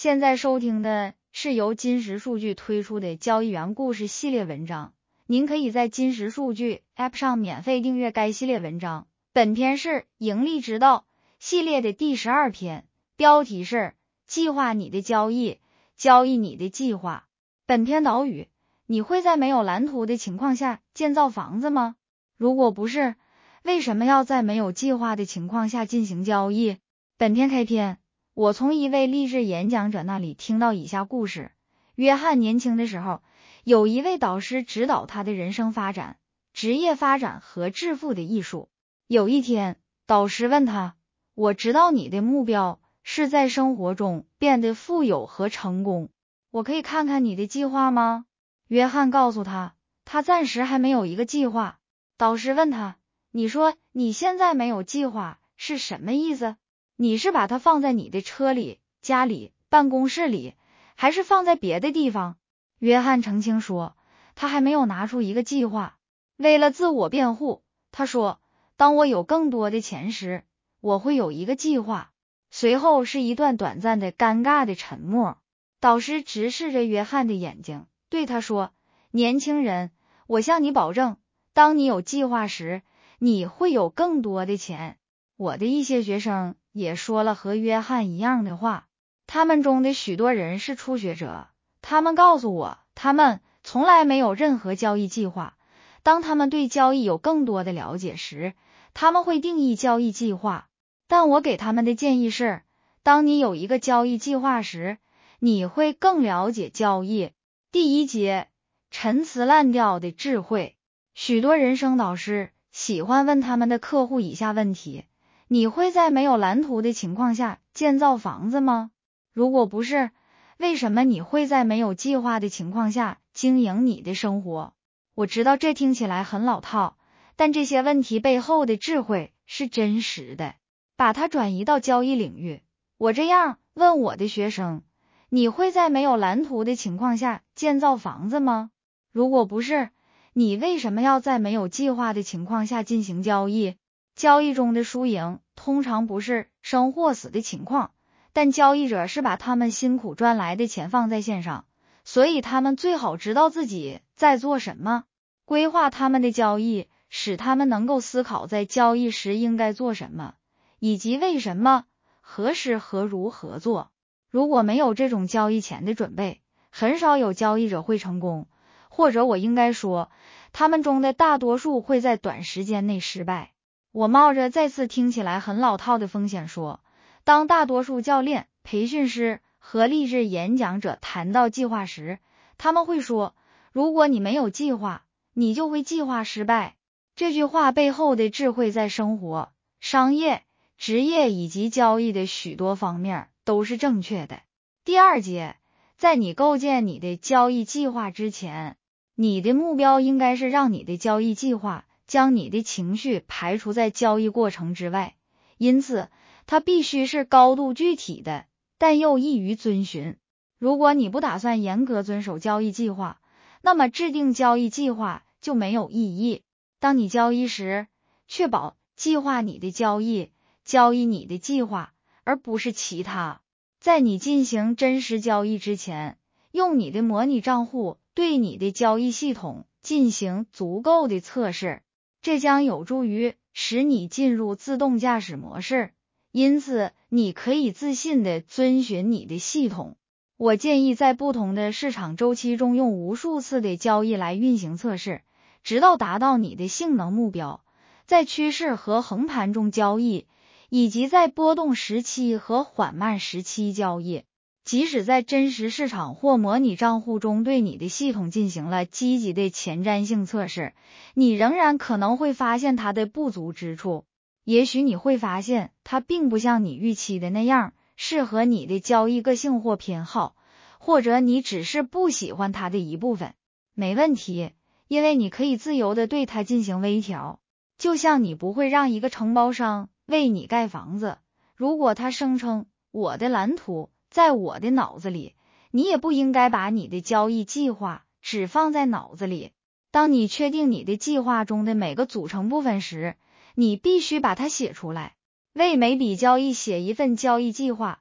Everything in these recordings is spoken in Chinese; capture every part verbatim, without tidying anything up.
现在收听的是由金石数据推出的交易员故事系列文章，您可以在金石数据 App 上免费订阅该系列文章。本篇是盈利之道系列的第十二篇，标题是计划你的交易，交易你的计划。本篇导语：你会在没有蓝图的情况下建造房子吗？如果不是，为什么要在没有计划的情况下进行交易？本篇开篇，我从一位励志演讲者那里听到以下故事。约翰年轻的时候，有一位导师指导他的人生发展、职业发展和致富的艺术。有一天，导师问他：我知道你的目标是在生活中变得富有和成功，我可以看看你的计划吗？约翰告诉他，他暂时还没有一个计划。导师问他：你说你现在没有计划是什么意思？你是把它放在你的车里、家里、办公室里，还是放在别的地方？约翰澄清说，他还没有拿出一个计划。为了自我辩护，他说，当我有更多的钱时，我会有一个计划。随后是一段短暂的尴尬的沉默。导师直视着约翰的眼睛，对他说，年轻人，我向你保证，当你有计划时，你会有更多的钱。我的一些学生也说了和约翰一样的话，他们中的许多人是初学者，他们告诉我，他们从来没有任何交易计划。当他们对交易有更多的了解时，他们会定义交易计划。但我给他们的建议是，当你有一个交易计划时，你会更了解交易。第一节，陈词滥调的智慧。许多人生导师喜欢问他们的客户以下问题：你会在没有蓝图的情况下建造房子吗？如果不是，为什么你会在没有计划的情况下经营你的生活？我知道这听起来很老套，但这些问题背后的智慧是真实的。把它转移到交易领域，我这样问我的学生：你会在没有蓝图的情况下建造房子吗？如果不是，你为什么要在没有计划的情况下进行交易？交易中的输赢通常不是生或死的情况，但交易者是把他们辛苦赚来的钱放在线上，所以他们最好知道自己在做什么，规划他们的交易，使他们能够思考在交易时应该做什么，以及为什么、何时和如何做。如果没有这种交易前的准备，很少有交易者会成功，或者我应该说，他们中的大多数会在短时间内失败。我冒着再次听起来很老套的风险说，当大多数教练、培训师和励志演讲者谈到计划时，他们会说，如果你没有计划，你就会计划失败。这句话背后的智慧在生活、商业、职业以及交易的许多方面都是正确的。第二节，在你构建你的交易计划之前，你的目标应该是让你的交易计划将你的情绪排除在交易过程之外，因此它必须是高度具体的，但又易于遵循。如果你不打算严格遵守交易计划，那么制定交易计划就没有意义。当你交易时，确保计划你的交易，交易你的计划，而不是其他。在你进行真实交易之前，用你的模拟账户对你的交易系统进行足够的测试，这将有助于使你进入自动驾驶模式，因此你可以自信地遵循你的系统。我建议在不同的市场周期中用无数次的交易来运行测试，直到达到你的性能目标。在趋势和横盘中交易，以及在波动时期和缓慢时期交易。即使在真实市场或模拟账户中对你的系统进行了积极的前瞻性测试，你仍然可能会发现它的不足之处。也许你会发现它并不像你预期的那样适合你的交易个性或偏好，或者你只是不喜欢它的一部分。没问题，因为你可以自由地对它进行微调。就像你不会让一个承包商为你盖房子，如果他声称我的蓝图在我的脑子里，你也不应该把你的交易计划只放在脑子里。当你确定你的计划中的每个组成部分时，你必须把它写出来。为每笔交易写一份交易计划，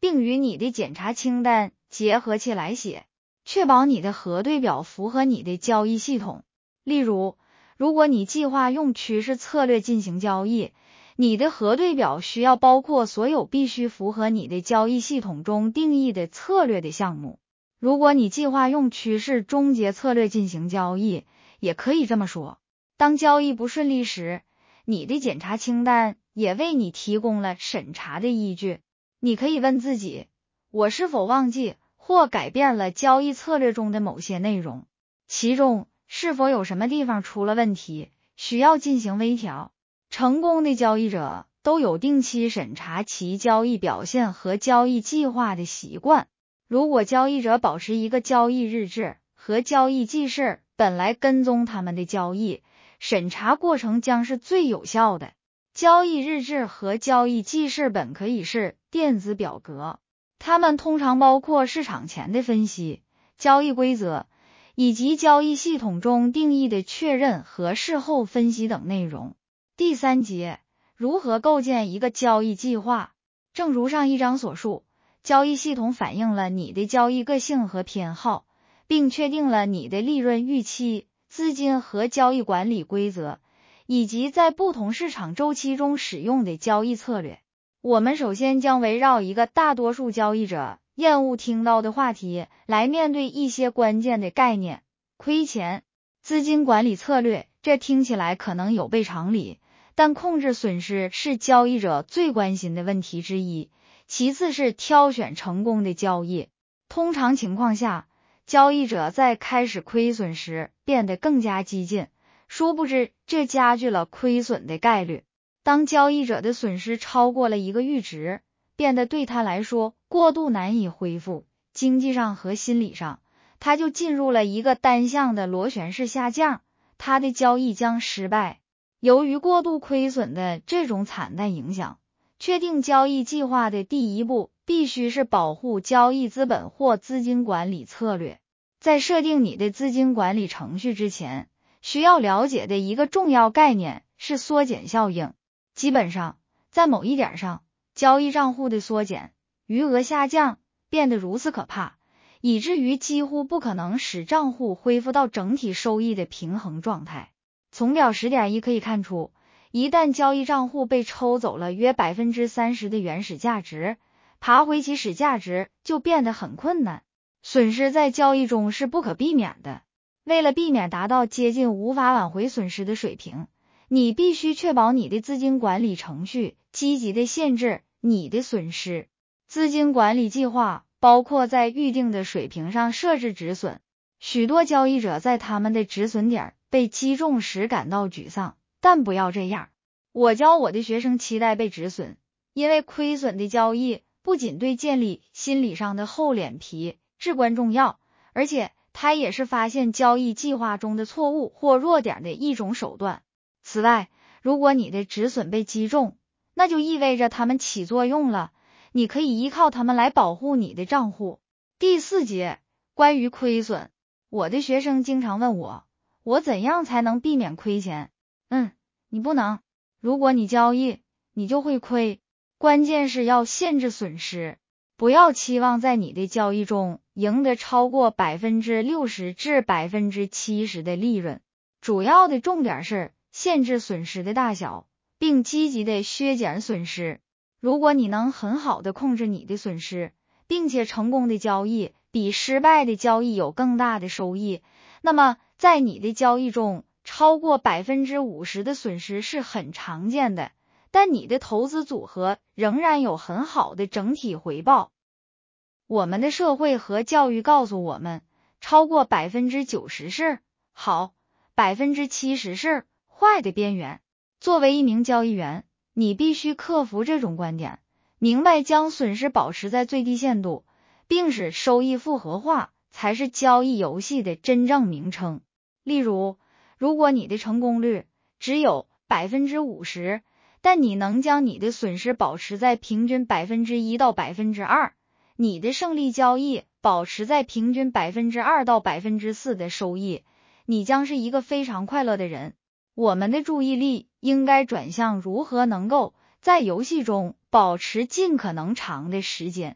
并与你的检查清单结合起来写，确保你的核对表符合你的交易系统。例如，如果你计划用趋势策略进行交易，你的核对表需要包括所有必须符合你的交易系统中定义的策略的项目。如果你计划用趋势终结策略进行交易，也可以这么说。当交易不顺利时，你的检查清单也为你提供了审查的依据。你可以问自己，我是否忘记或改变了交易策略中的某些内容？其中是否有什么地方出了问题，需要进行微调？成功的交易者都有定期审查其交易表现和交易计划的习惯。如果交易者保持一个交易日志和交易记事本来跟踪他们的交易，审查过程将是最有效的。交易日志和交易记事本可以是电子表格，它们通常包括市场前的分析、交易规则以及交易系统中定义的确认和事后分析等内容。第三节，如何构建一个交易计划？正如上一章所述，交易系统反映了你的交易个性和偏好，并确定了你的利润预期、资金和交易管理规则，以及在不同市场周期中使用的交易策略。我们首先将围绕一个大多数交易者厌恶听到的话题来面对一些关键的概念。亏钱、资金管理策略，这听起来可能有悖常理，但控制损失是交易者最关心的问题之一。其次是挑选成功的交易。通常情况下，交易者在开始亏损时变得更加激进，殊不知这加剧了亏损的概率。当交易者的损失超过了一个阈值，变得对他来说过度难以恢复，经济上和心理上，他就进入了一个单向的螺旋式下降，他的交易将失败。由于过度亏损的这种惨淡影响，确定交易计划的第一步必须是保护交易资本或资金管理策略。在设定你的资金管理程序之前，需要了解的一个重要概念是缩减效应。基本上，在某一点上，交易账户的缩减、余额下降变得如此可怕，以至于几乎不可能使账户恢复到整体收益的平衡状态。从表 十点一 可以看出，一旦交易账户被抽走了约 百分之三十 的原始价值，爬回起始价值就变得很困难。损失在交易中是不可避免的。为了避免达到接近无法挽回损失的水平，你必须确保你的资金管理程序积极的限制你的损失。资金管理计划包括在预定的水平上设置止损。许多交易者在他们的止损点被击中时感到沮丧，但不要这样。我教我的学生期待被止损，因为亏损的交易不仅对建立心理上的厚脸皮至关重要，而且它也是发现交易计划中的错误或弱点的一种手段。此外，如果你的止损被击中，那就意味着它们起作用了，你可以依靠它们来保护你的账户。第四节，关于亏损。我的学生经常问我，我怎样才能避免亏钱？嗯，你不能。如果你交易，你就会亏。关键是要限制损失，不要期望在你的交易中赢得超过 百分之六十 至 百分之七十 的利润。主要的重点是限制损失的大小，并积极的削减损失。如果你能很好的控制你的损失，并且成功的交易比失败的交易有更大的收益，那么在你的交易中超过 百分之五十 的损失是很常见的，但你的投资组合仍然有很好的整体回报。我们的社会和教育告诉我们，超过 百分之九十 是好， 百分之七十 是坏的边缘。作为一名交易员，你必须克服这种观点，明白将损失保持在最低限度，并使收益复合化才是交易游戏的真正名称。例如，如果你的成功率只有 百分之五十， 但你能将你的损失保持在平均 百分之一 到 百分之二， 你的胜利交易保持在平均 百分之二 到 百分之四 的收益，你将是一个非常快乐的人。我们的注意力应该转向如何能够在游戏中保持尽可能长的时间。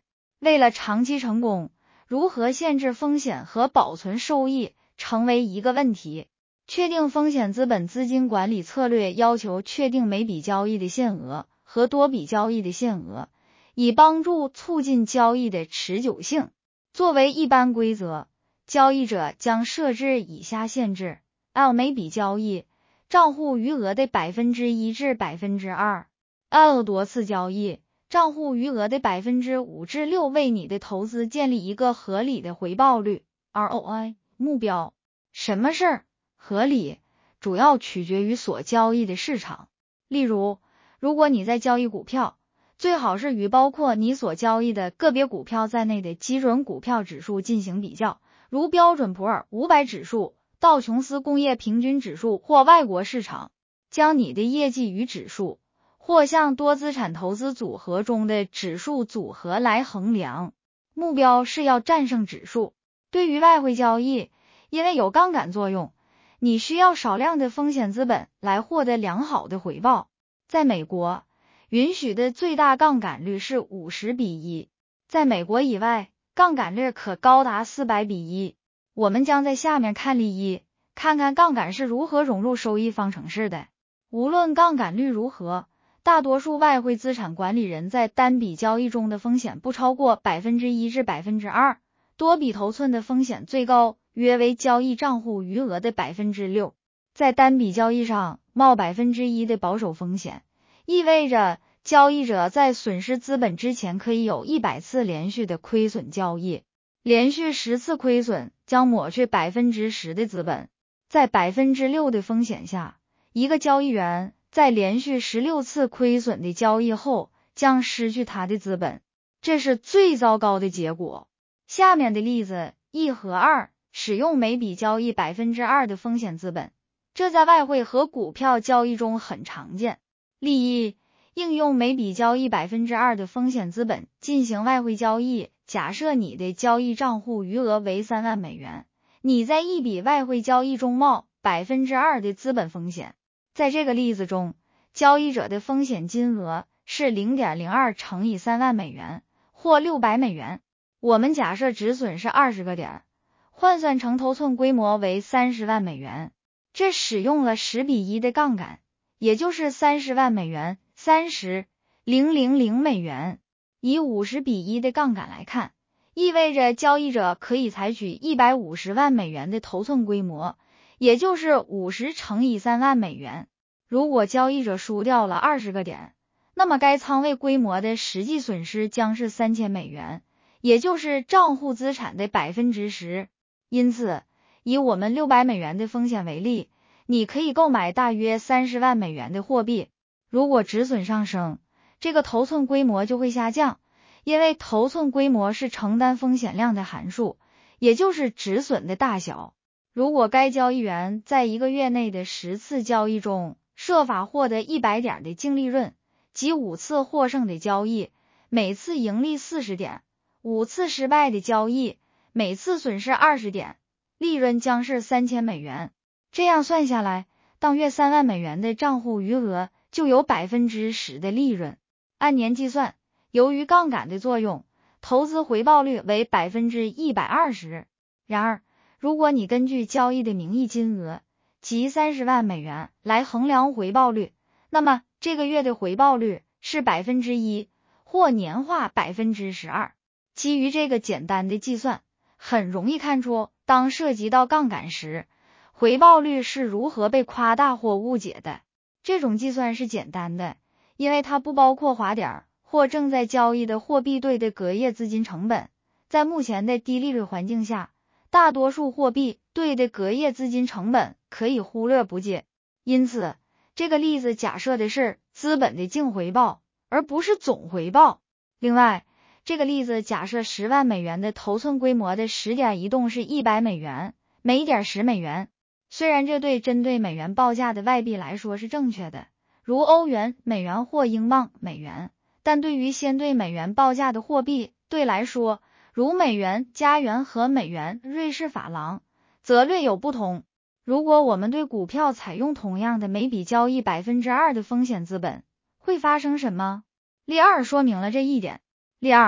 为了长期成功，如何限制风险和保存收益成为一个问题。确定风险资本资金管理策略要求确定每笔交易的限额和多笔交易的限额，以帮助促进交易的持久性。作为一般规则，交易者将设置以下限制： L 每笔交易账户余额的 百分之一 至 百分之二， L 多次交易账户余额的 百分之五 至六， 为你的投资建立一个合理的回报率 R O I 目标。什么是合理？主要取决于所交易的市场。例如，如果你在交易股票，最好是与包括你所交易的个别股票在内的基准股票指数进行比较，如标准普尔五百指数、道琼斯工业平均指数或外国市场。将你的业绩与指数或像多资产投资组合中的指数组合来衡量，目标是要战胜指数。对于外汇交易，因为有杠杆作用，你需要少量的风险资本来获得良好的回报。在美国，允许的最大杠杆率是五十比一，在美国以外，杠杆率可高达四百比一。我们将在下面看例一，看看杠杆是如何融入收益方程式的。无论杠杆率如何，大多数外汇资产管理人在单笔交易中的风险不超过 百分之一 至 百分之二， 多笔头寸的风险最高约为交易账户余额的 百分之六。 在单笔交易上冒 百分之一 的保守风险，意味着交易者在损失资本之前可以有一百次连续的亏损交易，连续十次亏损将抹去 百分之十 的资本。在 百分之六 的风险下，一个交易员在连续十六次亏损的交易后将失去他的资本，这是最糟糕的结果。下面的例子一和二使用每笔交易 百分之二 的风险资本，这在外汇和股票交易中很常见。例一，应用每笔交易 百分之二 的风险资本进行外汇交易。假设你的交易账户余额为三万美元，你在一笔外汇交易中冒 百分之二 的资本风险。在这个例子中，交易者的风险金额是 零点零二 乘以三万美元，或六百美元。我们假设止损是二十个点，换算成头寸规模为三十万美元。这使用了十比一的杠杆，也就是三十万美元，三十万美元。以五十比一的杠杆来看，意味着交易者可以采取一百五十万美元的头寸规模，也就是五十乘以三万美元。如果交易者输掉了二十个点，那么该仓位规模的实际损失将是三千美元，也就是账户资产的 百分之十。 因此，以我们六百美元的风险为例，你可以购买大约三十万美元的货币。如果止损上升，这个头寸规模就会下降，因为头寸规模是承担风险量的函数，也就是止损的大小。如果该交易员在一个月内的十次交易中设法获得一百点的净利润，即五次获胜的交易，每次盈利四十点，五次失败的交易，每次损失二十点，利润将是三千美元。这样算下来，当月三万美元的账户余额就有 百分之十 的利润。按年计算，由于杠杆的作用，投资回报率为 百分之一百二十。 然而，如果你根据交易的名义金额，即三十万美元来衡量回报率，那么这个月的回报率是 百分之一， 或年化 百分之十二。 基于这个简单的计算，很容易看出当涉及到杠杆时，回报率是如何被夸大或误解的。这种计算是简单的，因为它不包括滑点或正在交易的货币对的隔夜资金成本。在目前的低利率环境下，大多数货币对的隔夜资金成本可以忽略不计。因此，这个例子假设的是资本的净回报，而不是总回报。另外，这个例子假设十万美元的头寸规模的十点移动是一百美元，每点十美元。虽然这对针对美元报价的外币来说是正确的，如欧元、美元或英镑、美元，但对于先对美元报价的货币对来说，如美元、加元和美元、瑞士法郎，则略有不同。如果我们对股票采用同样的每笔交易 百分之二 的风险资本，会发生什么？例二说明了这一点。例二，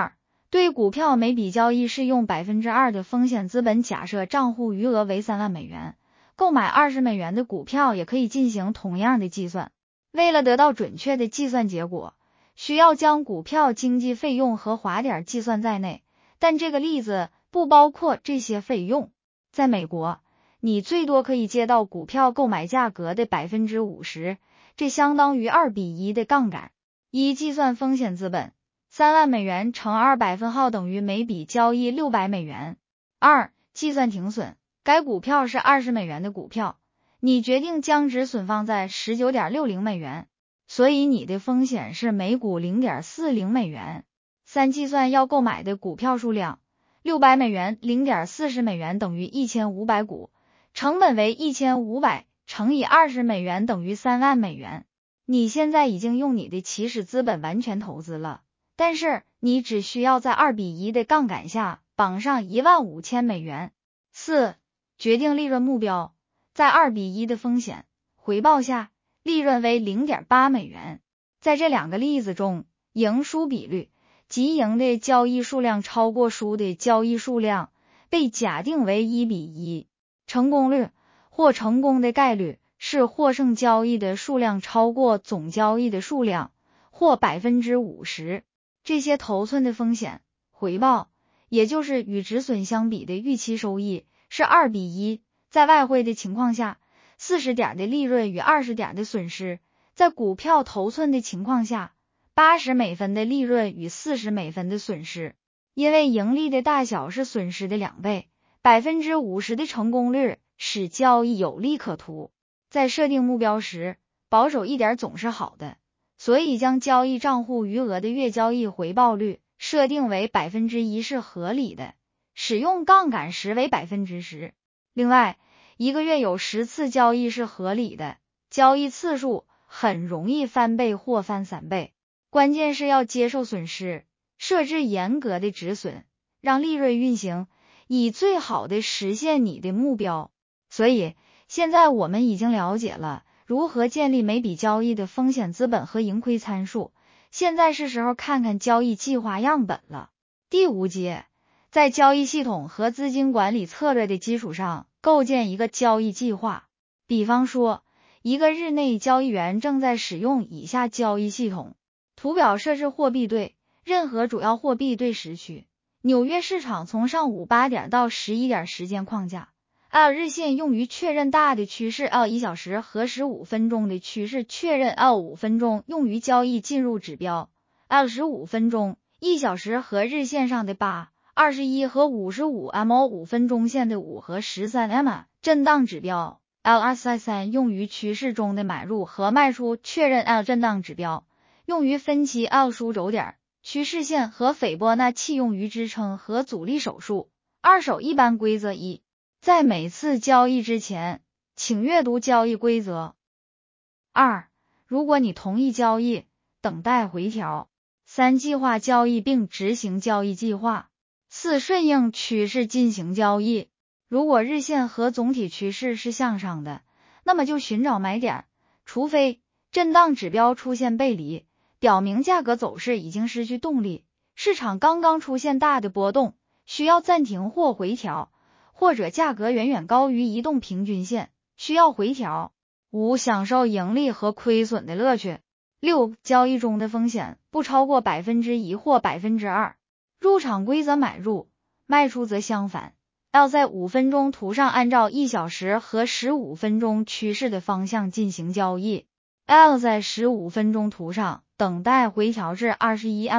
对股票每笔交易适用 百分之二 的风险资本，假设账户余额为三万美元，购买二十美元的股票也可以进行同样的计算。为了得到准确的计算结果，需要将股票经纪费用和滑点计算在内，但这个例子不包括这些费用。在美国，你最多可以借到股票购买价格的 百分之五十， 这相当于二比一的杠杆。一、计算风险资本，三万美元乘二百分号等于每笔交易六百美元。二、计算停损，该股票是二十美元的股票，你决定将止损放在 十九点六零美元，所以你的风险是每股 零点四零美元。三、计算要购买的股票数量，六百美元 零点四零美元等于一千五百股，成本为一千五百乘以二十美元等于三万美元。你现在已经用你的起始资本完全投资了，但是你只需要在二比一的杠杆下绑上一万五千美元。四、决定利润目标，在二比一的风险回报下，利润为 零点八美元。在这两个例子中，赢输比率，即赢的交易数量超过输的交易数量，被假定为一比一。成功率或成功的概率是获胜交易的数量超过总交易的数量，或 百分之五十。这些头寸的风险回报，也就是与止损相比的预期收益，是二比一。在外汇的情况下，四十点的利润与二十点的损失；在股票头寸的情况下，八十美分的利润与四十美分的损失。因为盈利的大小是损失的两倍， 百分之五十的成功率使交易有利可图。在设定目标时，保守一点总是好的，所以将交易账户余额的月交易回报率设定为 百分之一 是合理的，使用杠杆时为 百分之十。另外，一个月有十次交易是合理的，交易次数很容易翻倍或翻三倍。关键是要接受损失，设置严格的止损，让利润运行，以最好的实现你的目标。所以现在我们已经了解了如何建立每笔交易的风险资本和盈亏参数，现在是时候看看交易计划样本了。第五节，在交易系统和资金管理策略的基础上构建一个交易计划。比方说，一个日内交易员正在使用以下交易系统。图表设置货币对，任何主要货币对时区，纽约市场从上午八点到十一点时间框架。L 日线用于确认大的趋势 ，L 一小时和十五分钟的趋势确认 ，L 五分钟用于交易进入指标 ，L 十五分钟、一小时和日线上的八、二十一和五十五 M 五分钟线的五和十三 M 震荡指标 ，L 二三三用于趋势中的买入和卖出确认 L 震荡指标，用于分期 L 枢轴点、趋势线和斐波那契用于支撑和阻力手术。二手一般规则一。在每次交易之前，请阅读交易规则。二、如果你同意交易，等待回调。三、计划交易并执行交易计划。四、顺应趋势进行交易。如果日线和总体趋势是向上的，那么就寻找买点，除非震荡指标出现背离，表明价格走势已经失去动力，市场刚刚出现大的波动，需要暂停或回调，或者价格远远高于移动平均线，需要回调。五、享受盈利和亏损的乐趣。六、交易中的风险不超过 百分之一 或 百分之二。入场规则买入，卖出则相反。要在五分钟图上按照一小时和十五分钟趋势的方向进行交易。L 在十五分钟图上等待回调至 二十一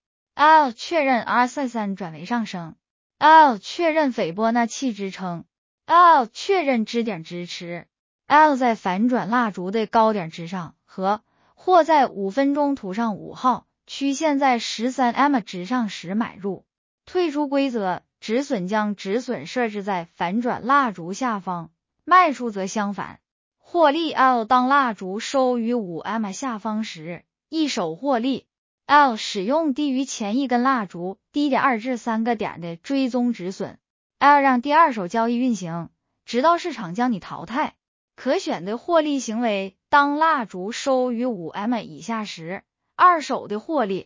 M。L 确认 R 三三 转为上升。L 确认斐波那契支撑。L 确认支点支持。L 在反转蜡烛的高点之上和或在五分钟图上五号曲线在 十三 M 之上时买入。退出规则，止损将止损设置在反转蜡烛下方，卖出则相反。获利 L 当蜡烛收于 五 M 下方时，一手获利。L 使用低于前一根蜡烛 低点二至三个点的追踪止损。L 让第二手交易运行，直到市场将你淘汰。可选的获利行为，当蜡烛收于 五 M 以下时，二手的获利。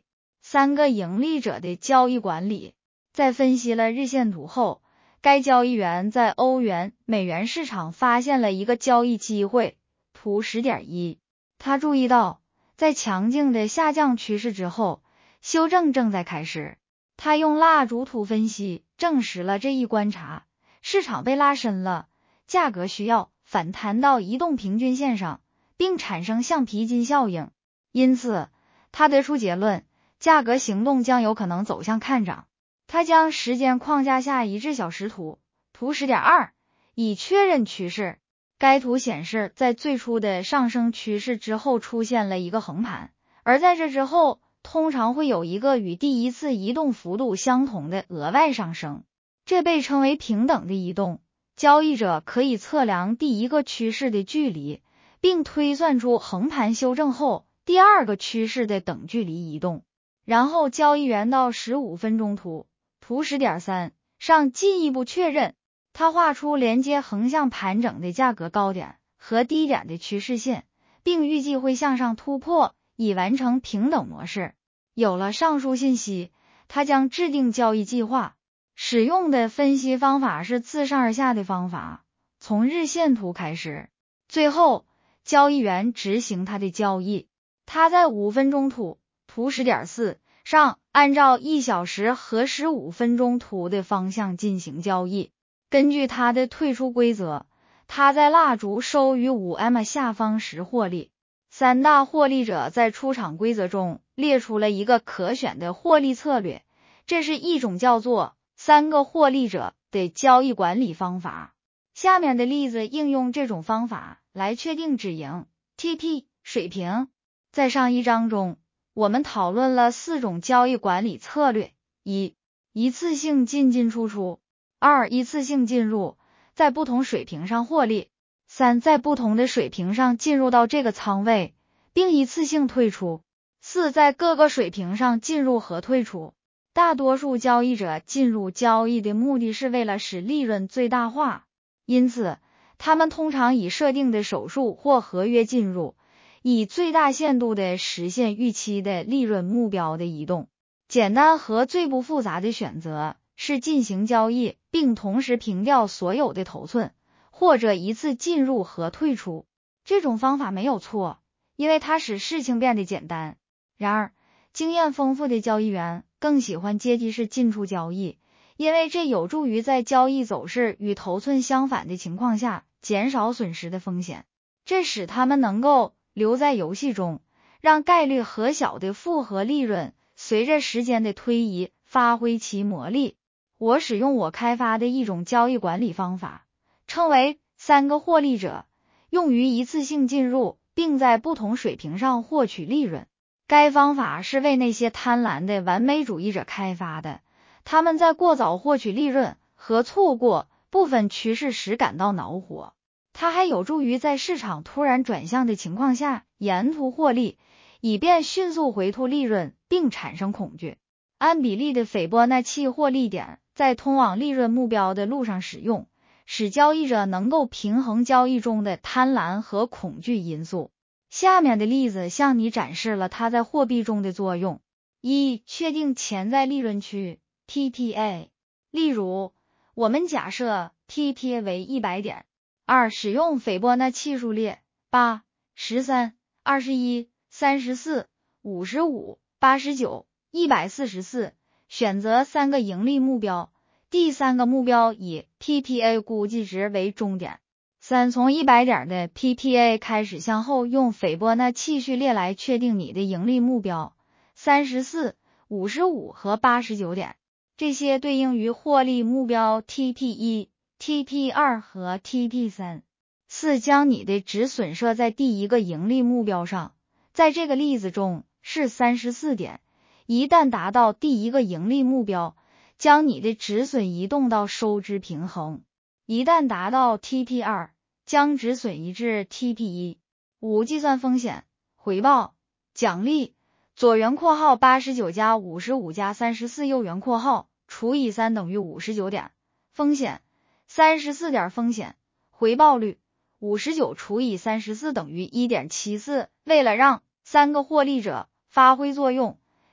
三个盈利者的交易管理。在分析了日线图后，该交易员在欧元、美元市场发现了一个交易机会，图 十点一。他注意到，在强劲的下降趋势之后，修正正在开始。他用蜡烛图分析证实了这一观察，市场被拉伸了，价格需要反弹到移动平均线上，并产生橡皮筋效应。因此，他得出结论，价格行动将有可能走向看涨。他将时间框架下一致小时图，图 十点二，以确认趋势。该图显示，在最初的上升趋势之后出现了一个横盘，而在这之后，通常会有一个与第一次移动幅度相同的额外上升，这被称为平等的移动。交易者可以测量第一个趋势的距离，并推算出横盘修正后第二个趋势的等距离移动。然后交易员到十五分钟图，图 十点三 上进一步确认，他画出连接横向盘整的价格高点和低点的趋势线，并预计会向上突破，以完成平等模式。有了上述信息，他将制定交易计划。使用的分析方法是自上而下的方法，从日线图开始，最后交易员执行他的交易。他在五分钟图，图 十点四 上按照一小时和十五分钟图的方向进行交易。根据他的退出规则，他在蜡烛收于 五 M 下方时获利。三大获利者在出场规则中列出了一个可选的获利策略，这是一种叫做三个获利者的交易管理方法。下面的例子应用这种方法来确定止盈 T P 水平。在上一章中，我们讨论了四种交易管理策略：一、一次性进进出出；二、一次性进入，在不同水平上获利；三、在不同的水平上进入到这个仓位，并一次性退出；四、在各个水平上进入和退出。大多数交易者进入交易的目的是为了使利润最大化，因此他们通常以设定的手数或合约进入，以最大限度的实现预期的利润目标的移动。简单和最不复杂的选择是进行交易并同时平掉所有的头寸，或者一次进入和退出。这种方法没有错，因为它使事情变得简单。然而，经验丰富的交易员更喜欢阶梯式进出交易，因为这有助于在交易走势与头寸相反的情况下减少损失的风险。这使他们能够留在游戏中，让概率和小的复合利润随着时间的推移发挥其魔力。我使用我开发的一种交易管理方法，称为三个获利者，用于一次性进入并在不同水平上获取利润。该方法是为那些贪婪的完美主义者开发的，他们在过早获取利润和错过部分趋势时感到恼火。它还有助于在市场突然转向的情况下沿途获利，以便迅速回吐利润并产生恐惧。按比例的斐波那契获利点在通往利润目标的路上使用，使交易者能够平衡交易中的贪婪和恐惧因素。下面的例子向你展示了它在货币中的作用。一、确定潜在利润区 T P A。 例如，我们假设 T P A 为一百点。二、使用斐波那契数列八、十三、二十一、三十四、五十五、八十九、一百四十四，选择三个盈利目标，第三个目标以 P P A 估计值为终点。三、从一百点的 P P A 开始向后用斐波那契序列来确定你的盈利目标，三十四、五十五和八十九点，这些对应于获利目标 T P 一、T P 二 和 T P 三。四、将你的止损设在第一个盈利目标上，在这个例子中是三十四点，一旦达到第一个盈利目标，将你的止损移动到收支平衡，一旦达到 T P 二，将止损移至 T P 一。五、计算风险、回报、奖励，左圆括号八十九加五十五加三十四右圆括号除以三等于五十九点。风险三十四点，风险回报率五十九除以三十四等于 一点七四。为了让三个获利者发挥作用，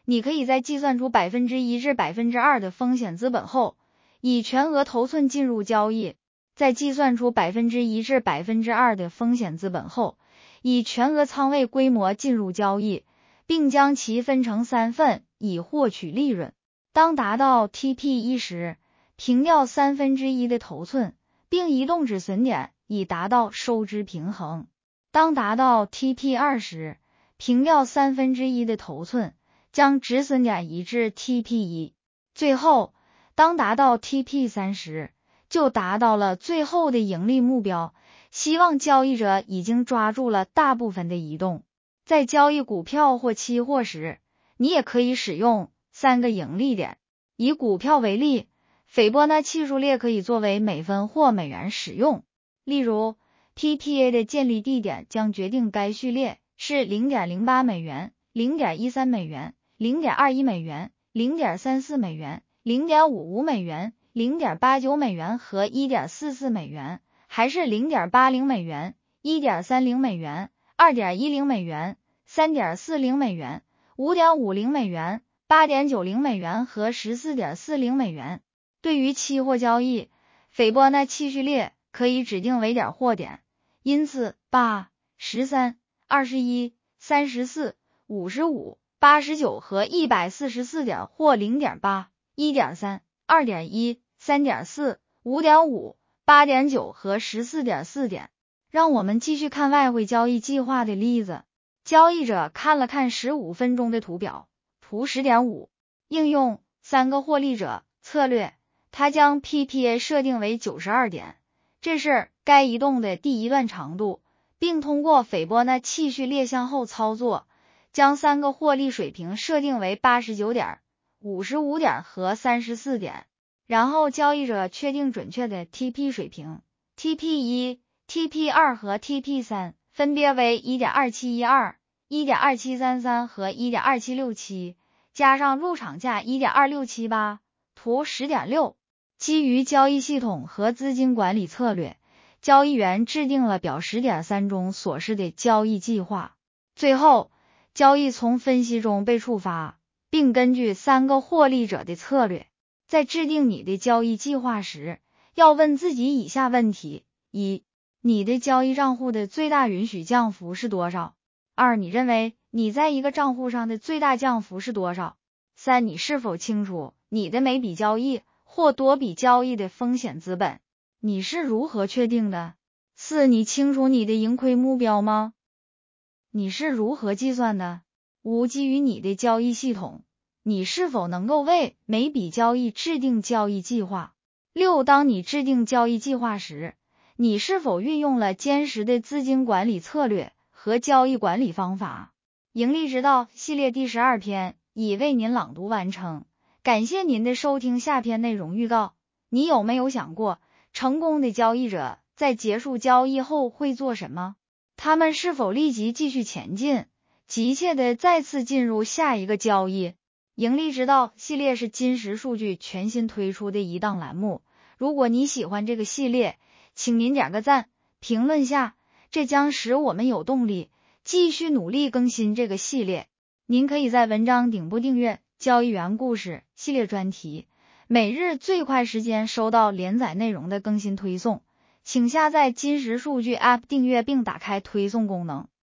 你可以在计算出 百分之一 至 百分之二 的风险资本后，以全额头寸进入交易。在计算出 百分之一 至 百分之二 的风险资本后，以全额仓位规模进入交易，并将其分成三份，以获取利润。当达到 T P 一 时，平掉三分之一的头寸，并移动止损点，以达到收支平衡。当达到 T P 二 时，平掉三分之一的头寸，将止损点移至 T P 一。最后，当达到 T P 三 时，就达到了最后的盈利目标。希望交易者已经抓住了大部分的移动。在交易股票或期货时，你也可以使用三个盈利点。以股票为例，斐波那契数列可以作为每分或美元使用。例如 T P A 的建立地点将决定该序列是 零点零八 美元、零点一三 美元、零点二一 美元、零点三四 美元、零点五五 美元、零点八九 美元和 一点四四 美元，还是 零点八零 美元、一点三零 美元、二点一零 美元、三点四零 美元、五点五零 美元、八点九零 美元和 十四点四零 美元。对于期货交易，斐波那契序列可以指定为点或点，因此八、十三、二十一、三十四、五十五、八十九和一百四十四点或 零点八、一点三、二点一、三点四、五点五、八点九和 十四点四点。让我们继续看外汇交易计划的例子。交易者看了看十五分钟的图表，图 十点五， 应用三个获利者策略，他将 P P A 设定为九十二点，这是该移动的第一段长度，并通过斐波那契序列向后操作，将三个获利水平设定为八十九点、五十五点和三十四点。然后交易者确定准确的 T P 水平 T P 一、T P 二 和 T P 三，分别为 一点二七一二、一点二七三三 和 一点二七六七， 加上入场价 一点二六七八， 图 十点六。 基于交易系统和资金管理策略，交易员制定了表 十点三 中所示的交易计划。最后，交易从分析中被触发，并根据三个获利者的策略。在制定你的交易计划时，要问自己以下问题：一、你的交易账户的最大允许降幅是多少？二、你认为你在一个账户上的最大降幅是多少？三、你是否清楚你的每笔交易或多笔交易的风险资本？你是如何确定的？四、你清楚你的盈亏目标吗？你是如何计算的？五、基于你的交易系统，你是否能够为每笔交易制定交易计划？六、当你制定交易计划时，你是否运用了坚实的资金管理策略和交易管理方法？盈利之道系列第十二篇已为您朗读完成，感谢您的收听。下篇内容预告：你有没有想过，成功的交易者在结束交易后会做什么？他们是否立即继续前进，急切地再次进入下一个交易？盈利之道系列是金石数据全新推出的一档栏目，如果你喜欢这个系列，请您点个赞，评论下，这将使我们有动力继续努力更新这个系列。您可以在文章顶部订阅交易员故事系列专题，每日最快时间收到连载内容的更新推送。请下载金石数据 App 订阅并打开推送功能。